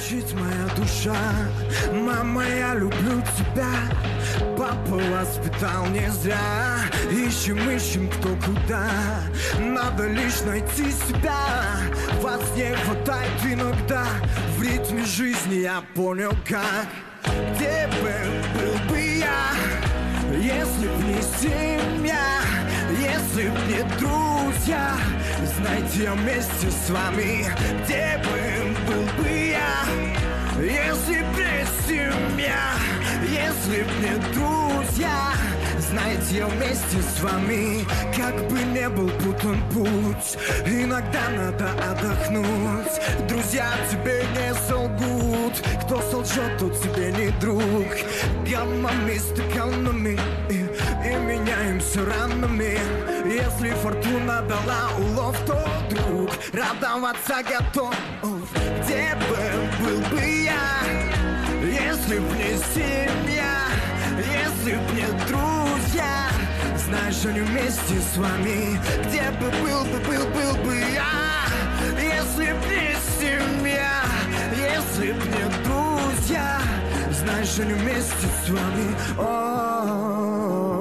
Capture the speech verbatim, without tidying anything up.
кричит моя душа. Мама, я люблю тебя. Папа воспитал не зря. Ищем, ищем кто куда. Надо лишь найти себя. Вас не хватает иногда. В ритме жизни я понял как. Где бы был бы я, если б не семья, если б не друзья? Знаете, я вместе с вами. Где бы был бы я, если б не семья, если б не друзья? Знаете, я вместе с вами. Как бы не был путан путь, иногда надо отдохнуть. Друзья тебе не солгут. Кто солжет, тот тебе не друг. Гаммами, стаканами и, и меняемся ранами. Если фортуна дала улов, то друг радоваться готов. Где бы был бы я, если б не семья, если б не друзья? Знаешь, они вместе с вами. Где бы был бы, был, был бы я, если б не семья, если б не друзья? Знаешь, они вместе с вами. О-о-о.